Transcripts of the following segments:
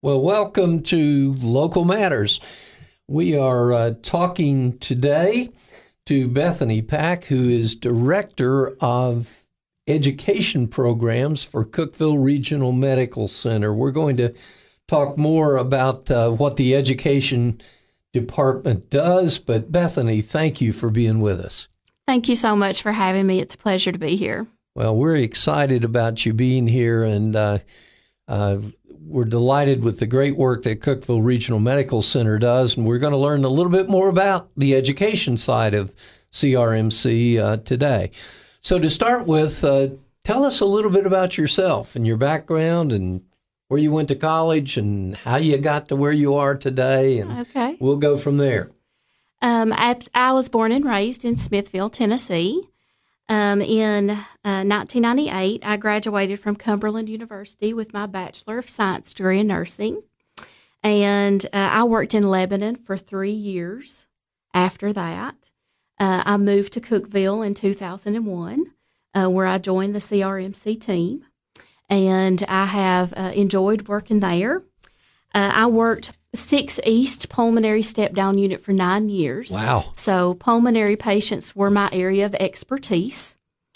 Well, welcome to Local Matters. We are talking today to Bethany Pack, who is Director of Education Programs for Cookeville Regional Medical Center. We're going to talk more about what the Education Department does, but Bethany, thank you for being with us. Thank you so much for having me. It's a pleasure to be here. Well, we're excited about you being here, and we're delighted with the great work that Cookeville Regional Medical Center does, and we're going to learn a little bit more about the education side of CRMC today. So to start with, tell us a little bit about yourself and your background and where you went to college and how you got to where you are today, and Okay. we'll go from there. I was born and raised in Smithville, Tennessee. In 1998, I graduated from Cumberland University with my Bachelor of Science degree in nursing. And I worked in Lebanon for 3 years after that. I moved to Cookeville in 2001, where I joined the CRMC team. And I have enjoyed working there. I worked 6 East Pulmonary Step-Down Unit for 9 years. Wow. So pulmonary patients were my area of expertise.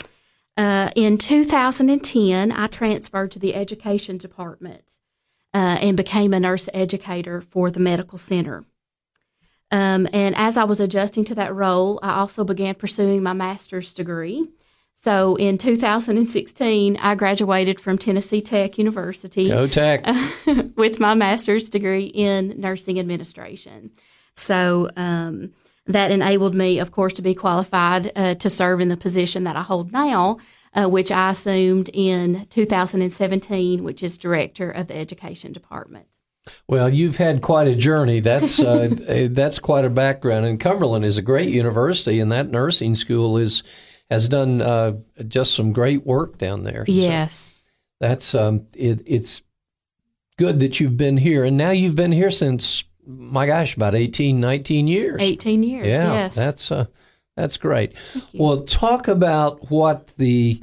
In 2010, I transferred to the Education Department and became a nurse educator for the medical center. And as I was adjusting to that role, I also began pursuing my master's degree. So in 2016, I graduated from Tennessee Tech University. Go Tech. With my master's degree in nursing administration. So that enabled me, of course, to be qualified to serve in the position that I hold now, which I assumed in 2017, which is Director of the Education Department. Well, you've had quite a journey. That's quite a background. And Cumberland is a great university, and that nursing school has done just some great work down there. Yes. So that's it's good that you've been here. And now you've been here since, my gosh, about 18, 19 years. 18 years, yeah, yes. That's great. Well, talk about what the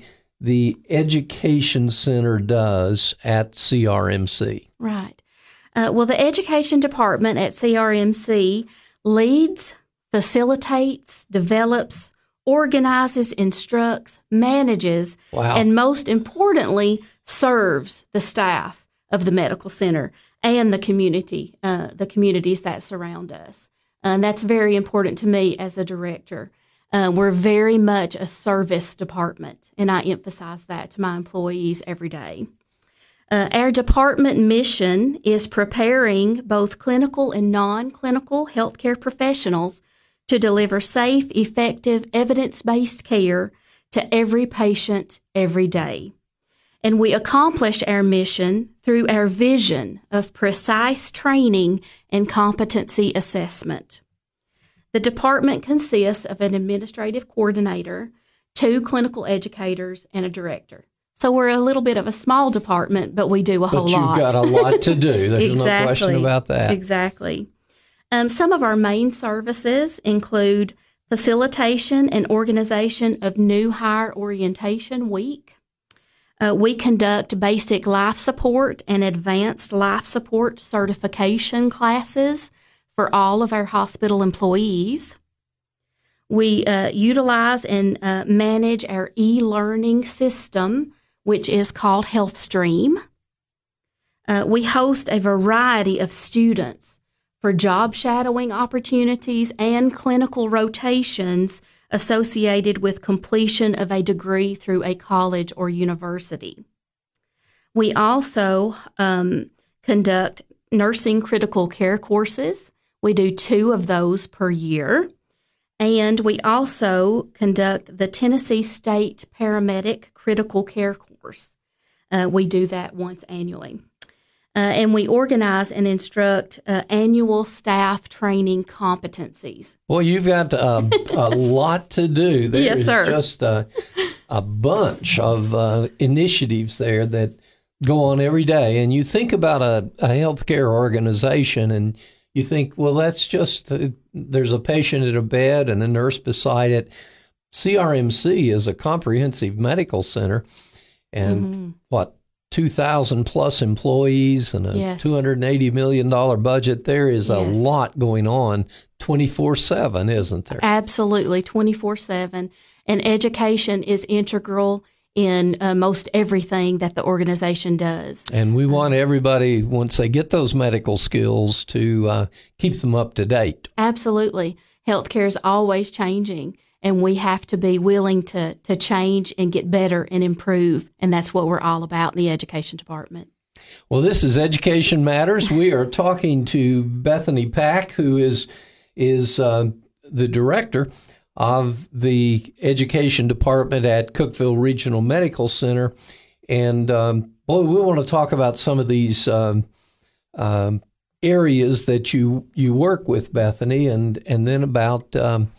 Education Center does at CRMC. Right. Well, the Education Department at CRMC leads, facilitates, develops, organizes, instructs, manages, Wow. and most importantly, serves the staff of the medical center and the communities that surround us. And that's very important to me as a director. We're very much a service department, and I emphasize that to my employees every day. Our department mission is preparing both clinical and non-clinical healthcare professionals to deliver safe, effective, evidence-based care to every patient every day. And we accomplish our mission through our vision of precise training and competency assessment. The department consists of an administrative coordinator, 2 clinical educators, and a director. So we're a little bit of a small department, but we do a whole lot. But you've got a lot to do. There's Exactly. no question about that. Exactly. Some of our main services include facilitation and organization of New Hire Orientation Week. We conduct basic life support and advanced life support certification classes for all of our hospital employees. We utilize and manage our e-learning system, which is called HealthStream. We host a variety of students for job shadowing opportunities and clinical rotations associated with completion of a degree through a college or university. We also conduct nursing critical care courses. We do 2 of those per year. And we also conduct the Tennessee State Paramedic Critical Care Course. We do that once annually. And we organize and instruct annual staff training competencies. Well, you've got a lot to do. Yes, sir. There's just a bunch of initiatives there that go on every day. And you think about a healthcare organization and you think, well, that's just, there's a patient at a bed and a nurse beside it. CRMC is a comprehensive medical center. And 2,000 plus employees and a Yes. $280 million budget. There is a Yes. lot going on 24/7, isn't there? Absolutely, 24/7. And education is integral in most everything that the organization does. And we want everybody, once they get those medical skills, to keep them up to date. Absolutely. Healthcare is always changing, and we have to be willing to change and get better and improve. And that's what we're all about in the education department. Well, this is Education Matters. We are talking to Bethany Pack, who is the director of the education department at Cookeville Regional Medical Center. And boy, we want to talk about some of these areas that you work with, Bethany, and then about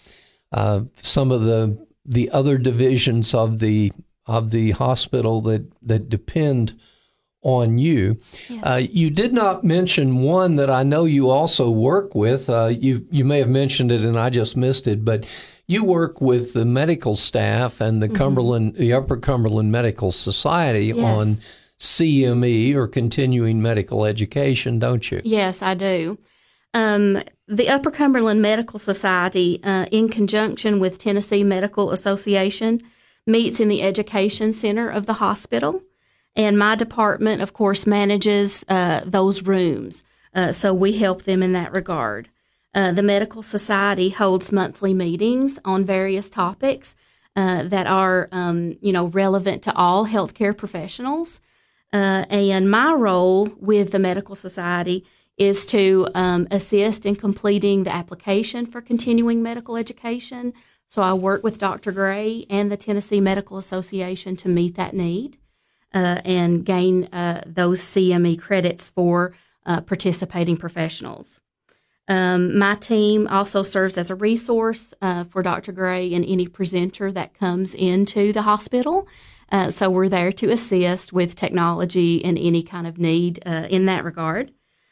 some of the other divisions of the hospital that depend on you. Yes. You did not mention one that I know you also work with. You may have mentioned it and I just missed it, but you work with the medical staff and the Upper Cumberland Medical Society Yes. on CME, or continuing medical education, don't you? Yes, I do. The Upper Cumberland Medical Society, in conjunction with Tennessee Medical Association, meets in the Education Center of the hospital. And my department, of course, manages those rooms. So we help them in that regard. The Medical Society holds monthly meetings on various topics that are, relevant to all healthcare professionals. And my role with the Medical Society is to assist in completing the application for continuing medical education. So I work with Dr. Gray and the Tennessee Medical Association to meet that need and gain those CME credits for participating professionals. My team also serves as a resource for Dr. Gray and any presenter that comes into the hospital. So we're there to assist with technology and any kind of need in that regard.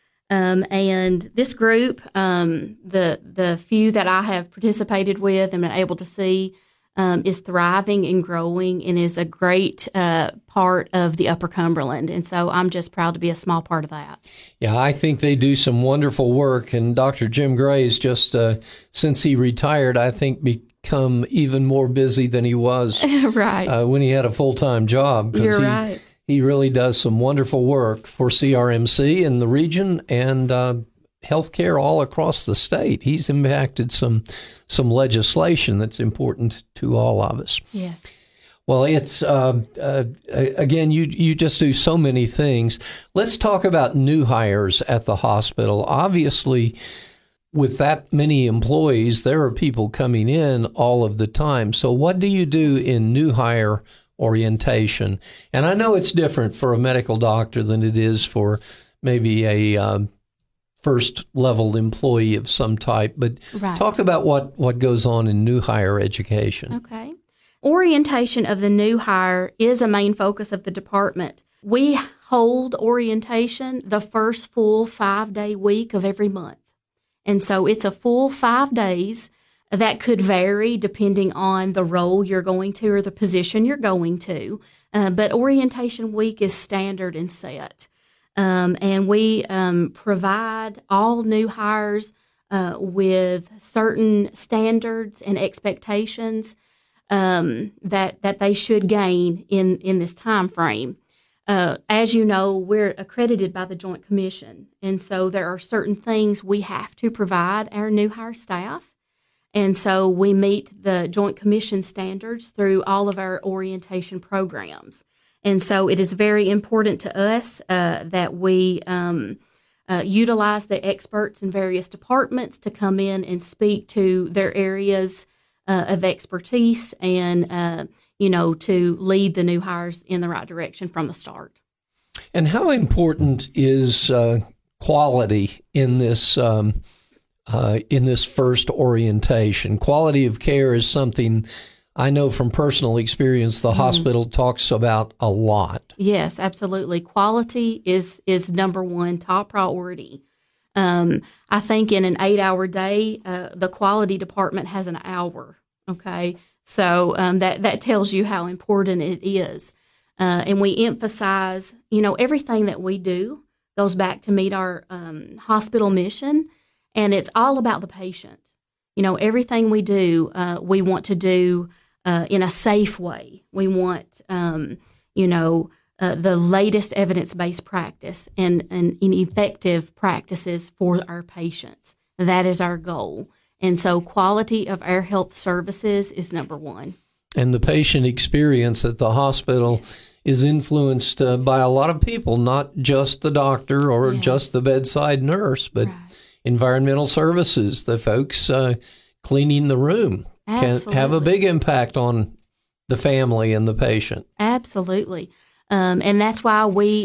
And this group, the few that I have participated with and been able to see, is thriving and growing and is a great part of the Upper Cumberland. And so I'm just proud to be a small part of that. Yeah, I think they do some wonderful work. And Dr. Jim Gray is just, since he retired, I think become even more busy than he was Right. when he had a full-time job. You're right. He really does some wonderful work for CRMC in the region and healthcare all across the state. He's impacted some legislation that's important to all of us. Yes. Well, it's again, you just do so many things. Let's talk about new hires at the hospital. Obviously, with that many employees, there are people coming in all of the time. So what do you do in new hire orientation? And I know it's different for a medical doctor than it is for maybe a first-level employee of some type, but Right. talk about what goes on in new hire education. Okay. Orientation of the new hire is a main focus of the department. We hold orientation the first full 5-day week of every month. And so it's a full 5 days that could vary depending on the role you're going to or the position you're going to. But orientation week is standard and set. And we provide all new hires with certain standards and expectations that they should gain in this time frame. As you know, we're accredited by the Joint Commission, and so there are certain things we have to provide our new hire staff. And so we meet the Joint Commission standards through all of our orientation programs. And so it is very important to us that we utilize the experts in various departments to come in and speak to their areas of expertise and, to lead the new hires in the right direction from the start. And how important is quality in this first orientation? Quality of care is something I know from personal experience the hospital talks about a lot. Yes, absolutely. Quality is number one, top priority. I think in an 8-hour day, the quality department has an hour. Okay, so that tells you how important it is. And we emphasize, everything that we do goes back to meet our hospital mission, and it's all about the patient. Everything we do, we want to do in a safe way. We want, the latest evidence-based practice and effective practices for our patients. That is our goal. And so quality of our health services is number one. And the patient experience at the hospital is influenced by a lot of people, not just the doctor or just the bedside nurse, but environmental services, the folks cleaning the room can have a big impact on the family and the patient. Absolutely. And that's why we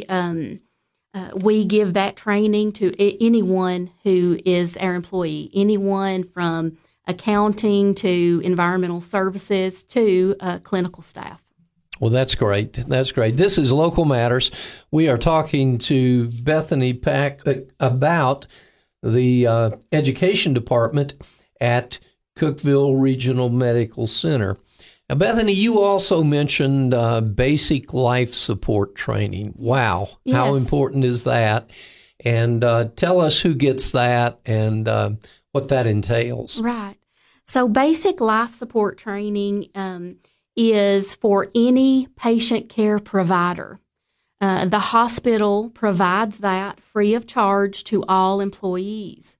give that training to anyone who is our employee, anyone from accounting to environmental services to clinical staff. Well, that's great. That's great. This is Local Matters. We are talking to Bethany Pack about the education department at Cookeville Regional Medical Center. Now, Bethany, you also mentioned basic life support training. Wow. Yes. How important is that? And tell us who gets that and what that entails. Right. So basic life support training is for any patient care provider. The hospital provides that free of charge to all employees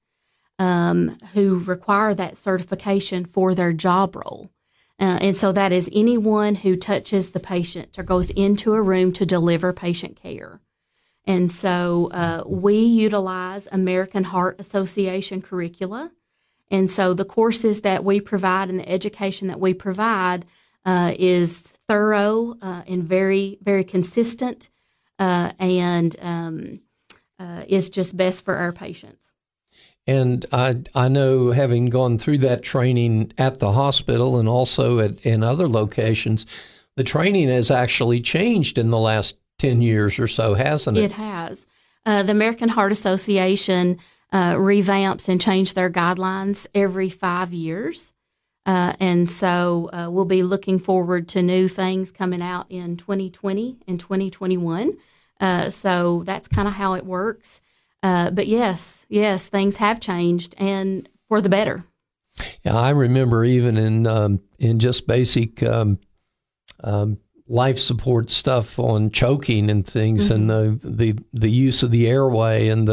who require that certification for their job role. And so that is anyone who touches the patient or goes into a room to deliver patient care. And so we utilize American Heart Association curricula. And so the courses that we provide and the education that we provide is thorough and very, very consistent and is just best for our patients. And I know, having gone through that training at the hospital and also in other locations, the training has actually changed in the last 10 years or so, hasn't it? It has. The American Heart Association revamps and change their guidelines every 5 years. And so we'll be looking forward to new things coming out in 2020 and 2021. So that's kind of how it works. But yes, things have changed, and for the better. Yeah, I remember even in just basic life support stuff on choking and things, and the use of the airway and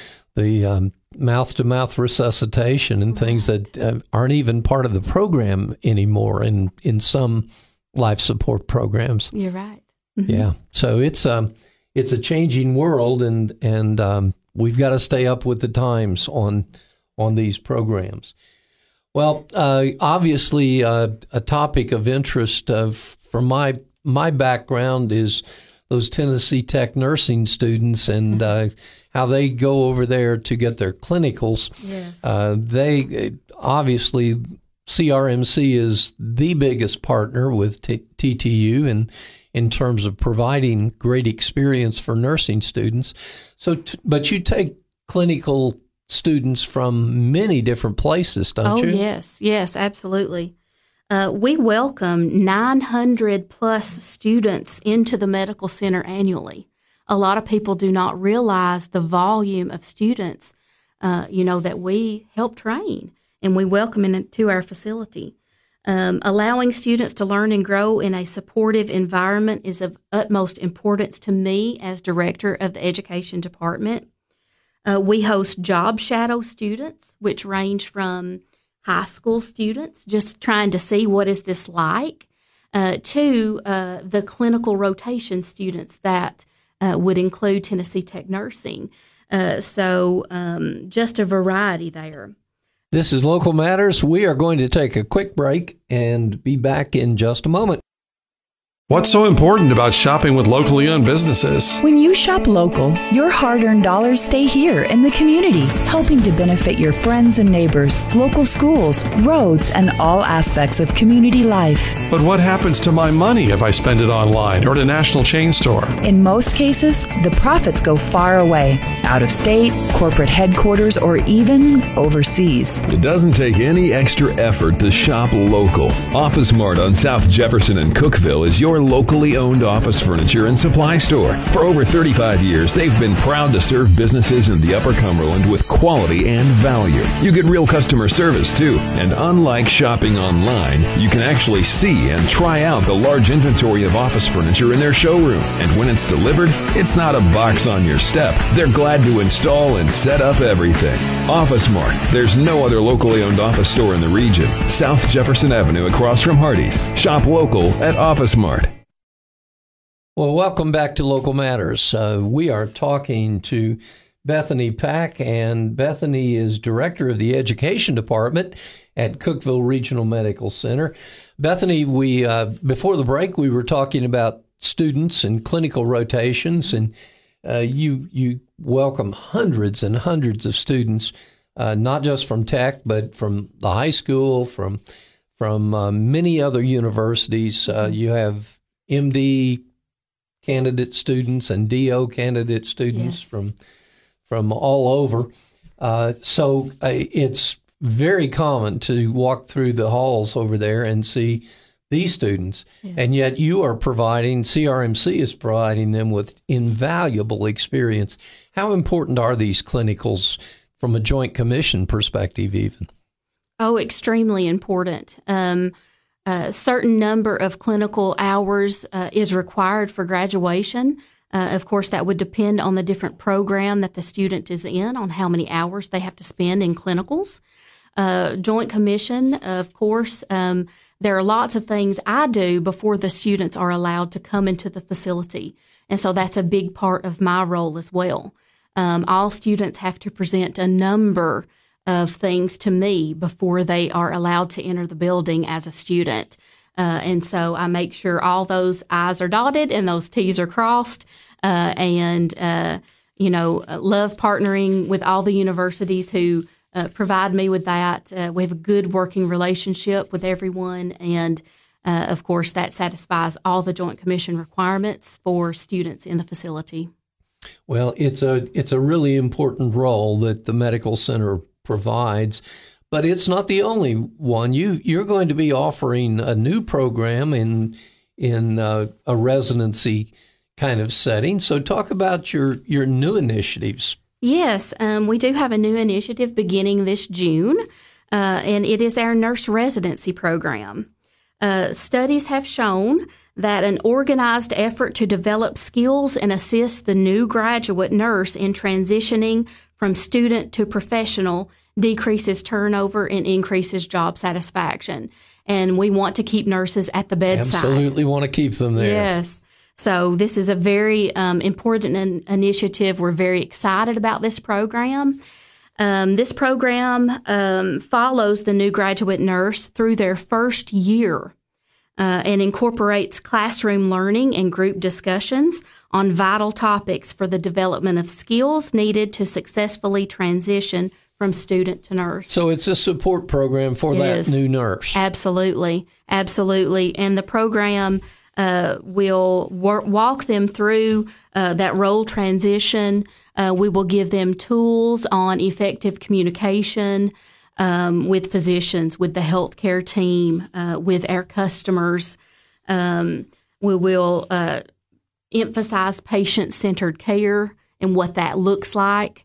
the mouth-to-mouth resuscitation and things that aren't even part of the program anymore in some life support programs. You're right. Yeah, so it's a changing world, and we've got to stay up with the times on these programs. Well, obviously, a topic of interest from my background is those Tennessee Tech nursing students and how they go over there to get their clinicals. Yes. They obviously, CRMC is the biggest partner with TTU and in terms of providing great experience for nursing students. But you take clinical students from many different places, don't you? Oh, yes, absolutely. We welcome 900 plus students into the medical center annually. A lot of people do not realize the volume of students, that we help train, and we welcome into our facility. Allowing students to learn and grow in a supportive environment is of utmost importance to me as director of the education department. We host job shadow students, which range from high school students, just trying to see what is this like, to the clinical rotation students that would include Tennessee Tech Nursing. So just a variety there. This is Local Matters. We are going to take a quick break and be back in just a moment. What's so important about shopping with locally owned businesses? When you shop local, your hard-earned dollars stay here in the community, helping to benefit your friends and neighbors, local schools, roads, and all aspects of community life. But what happens to my money if I spend it online or at a national chain store? In most cases, the profits go far away, out of state, corporate headquarters, or even overseas. It doesn't take any extra effort to shop local. Office Mart on South Jefferson and Cookeville is your your locally owned office furniture and supply store. For over 35 years, they've been proud to serve businesses in the Upper Cumberland with quality and value. You get real customer service, too. And unlike shopping online, you can actually see and try out the large inventory of office furniture in their showroom. And when it's delivered, it's not a box on your step. They're glad to install and set up everything. Office Mart. There's no other locally owned office store in the region. South Jefferson Avenue across from Hardee's. Shop local at Office Mart. Well, welcome back to Local Matters. We are talking to Bethany Pack, and Bethany is Director of the Education Department at Cookeville Regional Medical Center. Bethany, we before the break, we were talking about students and clinical rotations, and you welcome hundreds and hundreds of students, not just from Tech, but from the high school, from many other universities. You have MD candidate students and DO candidate students from all over. So it's very common to walk through the halls over there and see these students. Yes. And yet you are providing, CRMC is providing them with invaluable experience. How important are these clinicals from a Joint Commission perspective even? Oh, extremely important. A certain number of clinical hours is required for graduation. Of course, that would depend on the different program that the student is in, on how many hours they have to spend in clinicals. Joint Commission, of course, there are lots of things I do before the students are allowed to come into the facility. And so that's a big part of my role as well. All students have to present a number of things to me before they are allowed to enter the building as a student. And so I make sure all those I's are dotted and those T's are crossed. Love partnering with all the universities who provide me with that. We have a good working relationship with everyone. And, of course, that satisfies all the Joint Commission requirements for students in the facility. Well, it's a really important role that the medical center provides, but it's not the only one. You're going to be offering a new program in a residency kind of setting. So talk about your new initiatives. Yes, we do have a new initiative beginning this June, and it is our nurse residency program. Studies have shown that an organized effort to develop skills and assist the new graduate nurse in transitioning from student to professional decreases turnover and increases job satisfaction. And we want to keep nurses at the bedside. Absolutely want to keep them there. Yes. So this is a very important initiative. We're very excited about this program. This program follows the new graduate nurse through their first year and incorporates classroom learning and group discussions on vital topics for the development of skills needed to successfully transition from student to nurse. So it's a support program for that new nurse. Absolutely. Absolutely. And the program will walk them through that role transition. We will give them tools on effective communication with physicians, with the healthcare team, with our customers. We will emphasize patient-centered care and what that looks like.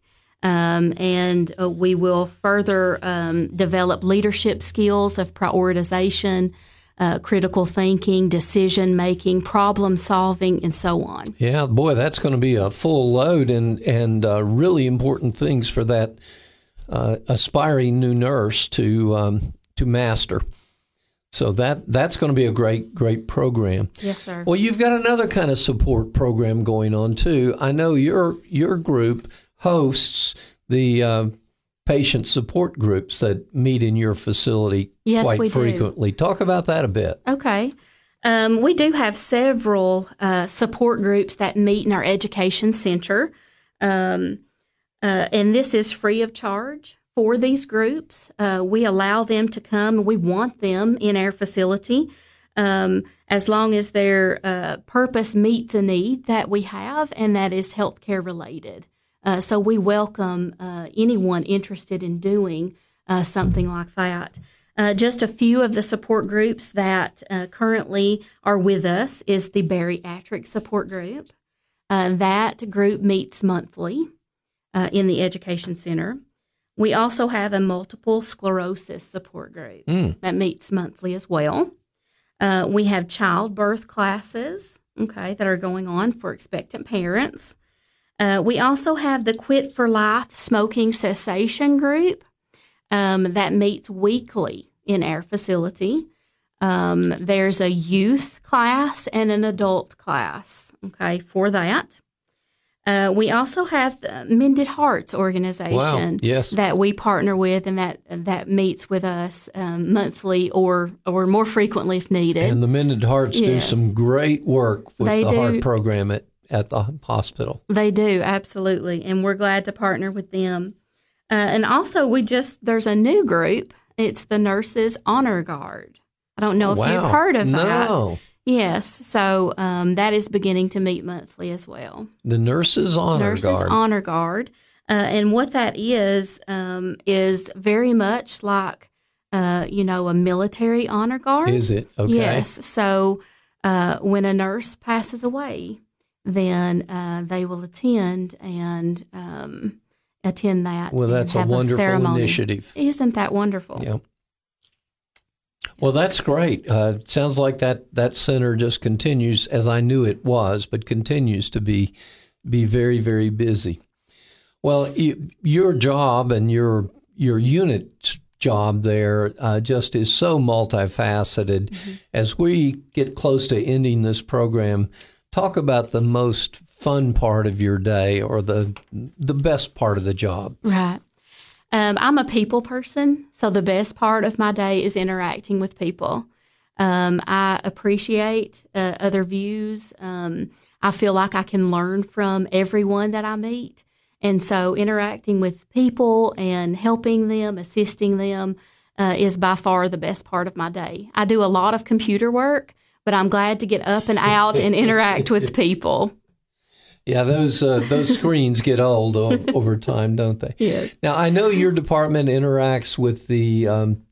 And we will further develop leadership skills of prioritization, critical thinking, decision-making, problem-solving, and so on. Yeah, boy, that's going to be a full load and really important things for that aspiring new nurse to master. So that's going to be a great program. Yes, sir. Well, you've got another kind of support program going on, too. I know your group hosts the patient support groups that meet in your facility quite frequently. Talk about that a bit. Okay. We do have several support groups that meet in our education center, and this is free of charge for these groups. We allow them to come. We want them in our facility as long as their purpose meets a need that we have, and that is healthcare related. So we welcome anyone interested in doing something like that. Just a few of the support groups that currently are with us is the bariatric support group. That group meets monthly in the Education Center. We also have a multiple sclerosis support group that meets monthly as well. We have childbirth classes, that are going on for expectant parents. We also have the Quit for Life smoking cessation group that meets weekly in our facility. There's a youth class and an adult class, for that. We also have the Mended Hearts organization that we partner with, and that meets with us monthly or more frequently if needed. And the Mended Hearts do some great work with the heart program at the hospital. They do, absolutely, and we're glad to partner with them. And also, there's a new group. It's the Nurses Honor Guard. I don't know if you've heard of that. No. Yes, so that is beginning to meet monthly as well. The Nurses Honor Guard. Nurses Honor Guard. And what that is very much like, a military honor guard. Is it? Okay. Yes. So when a nurse passes away, then they will attend that. Well, that's a wonderful initiative. Isn't that wonderful? Yeah. Well, that's great. It sounds like that center just continues, as I knew it was, but continues to be very, very busy. Well, your job and your unit job there just is so multifaceted. Mm-hmm. As we get close to ending this program, talk about the most fun part of your day or the best part of the job. Right. I'm a people person, so the best part of my day is interacting with people. I appreciate other views. I feel like I can learn from everyone that I meet. And so interacting with people and helping them, assisting them is by far the best part of my day. I do a lot of computer work, but I'm glad to get up and out and interact with people. Yeah, those screens get old over time, don't they? Yes. Now, I know your department interacts with the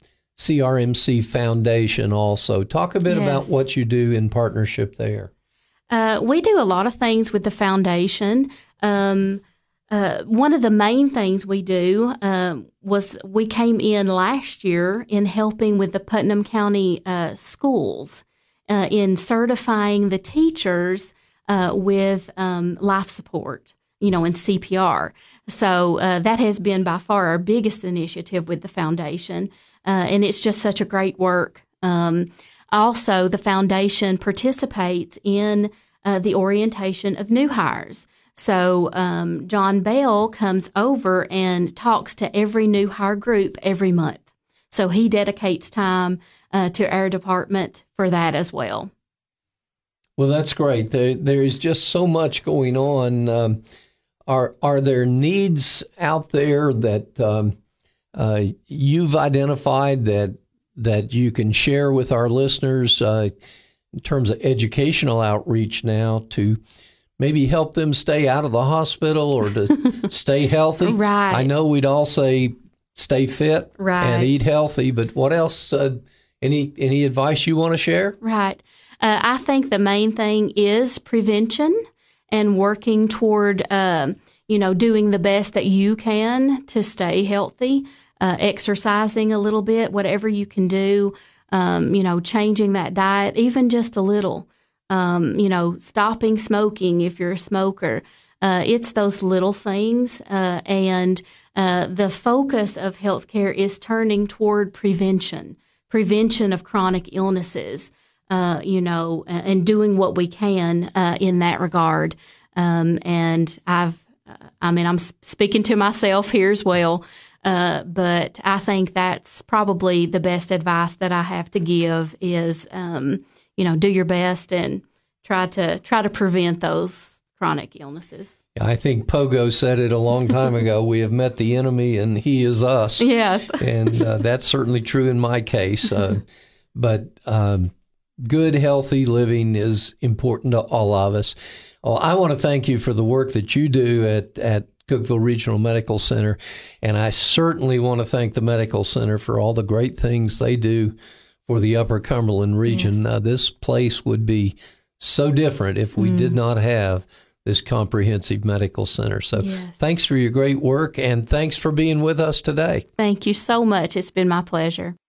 CRMC Foundation also. Talk a bit about what you do in partnership there. We do a lot of things with the foundation. One of the main things we do was we came in last year in helping with the Putnam County schools in certifying the teachers with life support, and CPR. So that has been by far our biggest initiative with the foundation, and it's just such a great work. Also, the foundation participates in the orientation of new hires. So John Bell comes over and talks to every new hire group every month. So he dedicates time to our department for that as well. Well, that's great. There's just so much going on. Are there needs out there that you've identified that you can share with our listeners in terms of educational outreach now to maybe help them stay out of the hospital or to stay healthy? Right. I know we'd all say stay fit and eat healthy, but what else? Any advice you want to share? Right. I think the main thing is prevention and working toward, doing the best that you can to stay healthy, exercising a little bit, whatever you can do, changing that diet, even just a little, stopping smoking if you're a smoker. It's those little things. And the focus of healthcare is turning toward prevention of chronic illnesses. And doing what we can in that regard. And I'm speaking to myself here as well, but I think that's probably the best advice that I have to give is, do your best and try to prevent those chronic illnesses. I think Pogo said it a long time ago. We have met the enemy and he is us. Yes. And that's certainly true in my case. But good, healthy living is important to all of us. Well, I want to thank you for the work that you do at Cookeville Regional Medical Center. And I certainly want to thank the Medical Center for all the great things they do for the Upper Cumberland region. Yes. This place would be so different if we did not have this comprehensive medical center. So thanks for your great work, and thanks for being with us today. Thank you so much. It's been my pleasure.